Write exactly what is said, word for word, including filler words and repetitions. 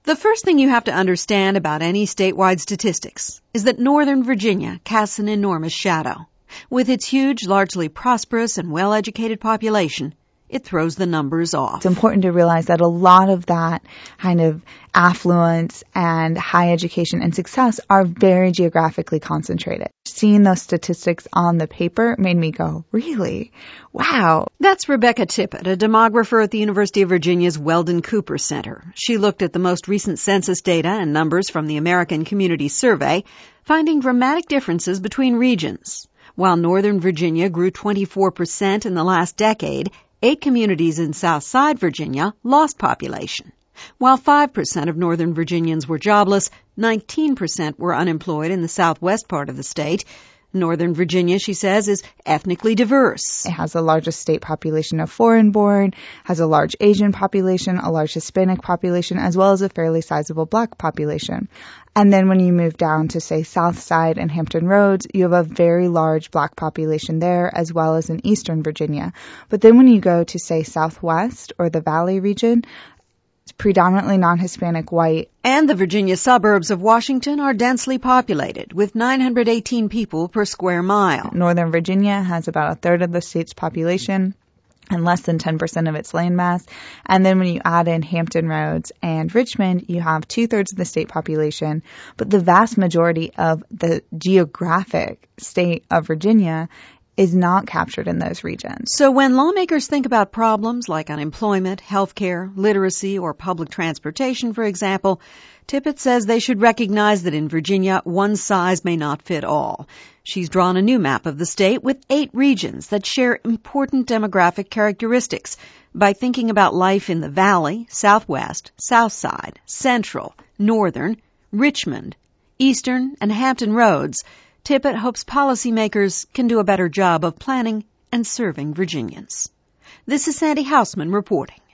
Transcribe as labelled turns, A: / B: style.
A: The first thing you have to understand about any statewide statistics is that Northern Virginia casts an enormous shadow. With its huge, largely prosperous and well-educated population, it throws the numbers off.
B: It's important to realize that a lot of that kind of affluence and high education and success are very geographically concentrated. Seeing those statistics on the paper made me go, really? Wow.
A: That's Rebecca Tippett, a demographer at the University of Virginia's Weldon Cooper Center. She looked at the most recent census data and numbers from the American Community Survey, finding dramatic differences between regions. While Northern Virginia grew twenty-four percent in the last decade, eight communities in Southside Virginia lost population. While five percent of Northern Virginians were jobless, nineteen percent were unemployed in the southwest part of the state. Northern Virginia, she says, is ethnically diverse.
B: It has the largest state population of foreign-born, has a large Asian population, a large Hispanic population, as well as a fairly sizable black population. And then when you move down to, say, Southside and Hampton Roads, you have a very large black population there, as well as in Eastern Virginia. But then when you go to, say, Southwest or the Valley region, it's predominantly non-Hispanic white.
A: And the Virginia suburbs of Washington are densely populated, with nine hundred eighteen people per square mile.
B: Northern Virginia has about a third of the state's population and less than ten percent of its landmass. And then when you add in Hampton Roads and Richmond, you have two-thirds of the state population. But the vast majority of the geographic state of Virginia is not captured in those regions.
A: So when lawmakers think about problems like unemployment, healthcare, literacy, or public transportation, for example, Tippett says they should recognize that in Virginia, one size may not fit all. She's drawn a new map of the state with eight regions that share important demographic characteristics by thinking about life in the Valley, Southwest, Southside, Central, Northern, Richmond, Eastern, and Hampton Roads. Tippett hopes policymakers can do a better job of planning and serving Virginians. This is Sandy Hausman reporting.